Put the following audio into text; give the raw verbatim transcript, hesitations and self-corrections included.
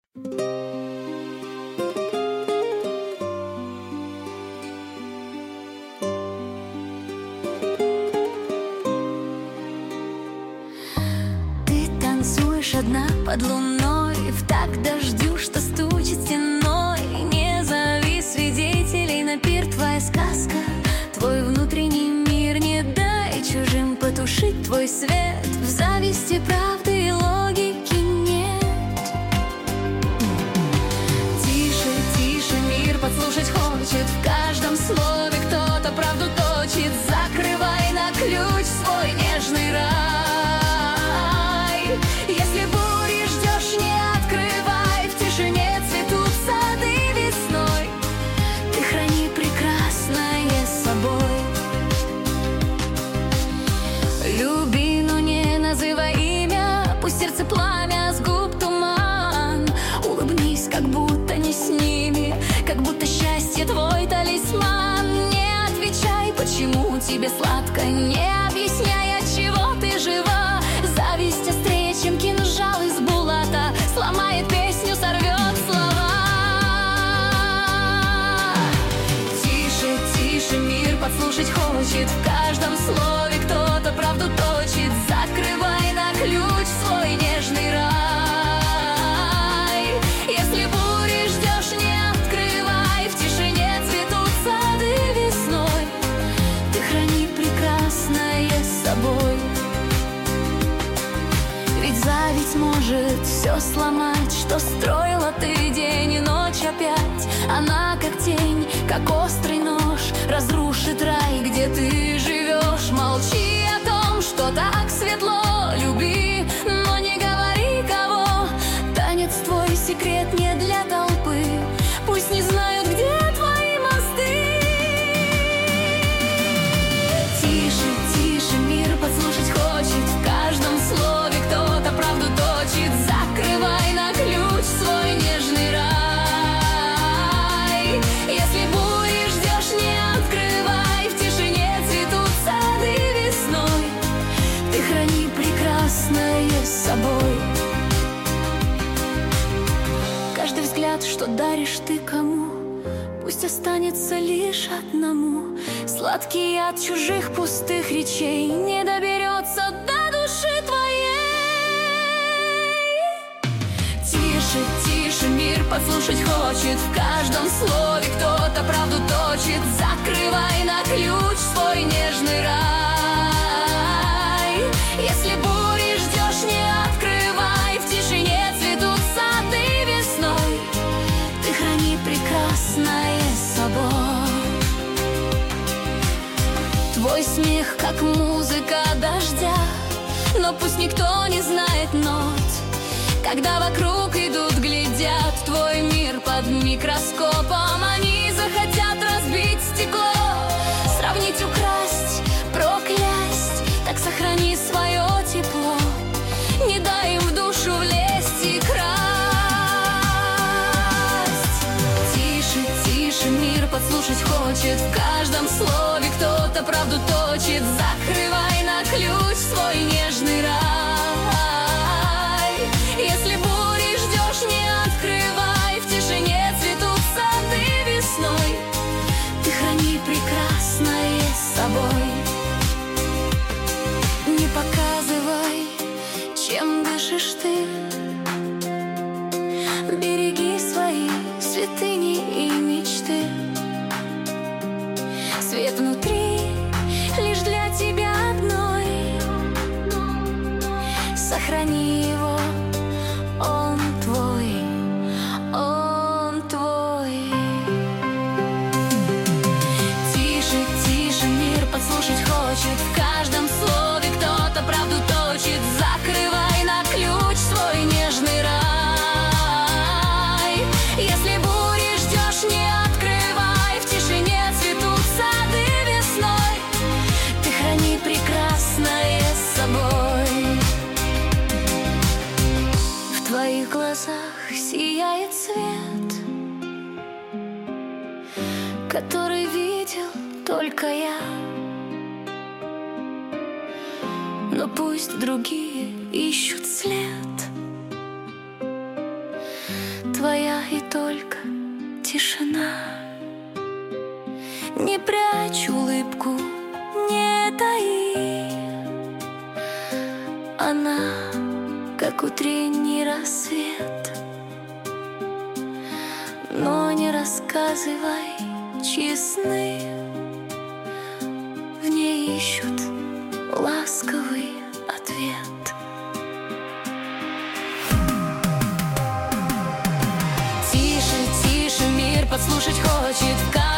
Одна под луной, в такт дождю, что стучит стеной. Не зови свидетелей на пир, твоя сказка, твой внутренний мир. Не дай чужим потушить твой свет, в зависти правды и логики нет. Тише, тише, мир подслушать хочет, в каждом слове кто-то правду точит. Закрывай на ключ свой нежный рай. Если бури ждешь, не открывай, в тишине цветут сады весной. Ты храни прекрасное собой. Люби, но не называй имя, пусть сердце пламя, с губ туман. Улыбнись, как будто не с ними, как будто счастье твой талисман. Не отвечай, почему тебе сладко, не объясняй, от чего ты жива. Зависть острее, чем кинжал из булата, сломает песню, сорвет слова. Тише, тише, мир подслушать хочет, в каждом слове кто-то правду точит. Закрывай на ключ свой нежный рай. Если бури ждешь, не открывай, в тишине цветут сады весной. Ты храни прекрасное собой. Ведь зависть может все сломать, что строила ты день и ночь опять. Она как тень, как острый нож, разрушит рай, где ты живешь. Молчи о том, что так светло, люби, но не говори кого. Танец твой секрет не для толпы, пусть не знают, где твои мосты. Тише, тише, мир подслушать хочет, в каждом слове кто-то правду точит. Закрывай на ключ свой нежный рай. Если бури ждешь, не открывай, в тишине цветут сады весной. Ты храни прекрасное собой. Каждый взгляд, что даришь ты кому, пусть останется лишь одному. Сладкий от чужих пустых речей не доберется до души твоей. Тише, тише, мир подслушать хочет, в каждом слове кто-то правду точит. Закрывай на ключ свой нежный рай. Если бури ждешь, не открывай, в тишине цветут сады весной. Ты храни прекрасное собой. Твой смех, как музыка дождя, но пусть никто не знает нот. Когда вокруг идут, глядят твой мир под микроскопом, они захотят разбить стекло, сравнить, украсть, проклясть. Так сохрани свое тепло, не дай им в душу влезть и красть. Тише, тише, мир подслушать хочет, в каждом слове кто-то правду точит. Закрывай на ключ свой нежный рай. Если бури ждешь, не открывай, в тишине цветут сады весной. Ты храни прекрасное собой. Не показывай, чем дышишь ты, береги свои святыни и мечты. Свет внутри лишь для тебя одной. Сохрани его, он твой, он твой. Тише, тише, мир подслушать хочет, в каждом слове кто-то правду точит. Закрывай на ключ свой нежный рай. Если бури ждешь, не открывай, в тишине цветут сады весной. Ты храни прекрасное собой. В твоих глазах сияет свет, который видел только я. Но пусть другие ищут след, твоя и только тишина. Не прячь улыбку, не таи, она, как утренний рассвет. Но не рассказывай, чьи сны в ней ищут ласковый ответ. Тише, тише, мир подслушать хочет.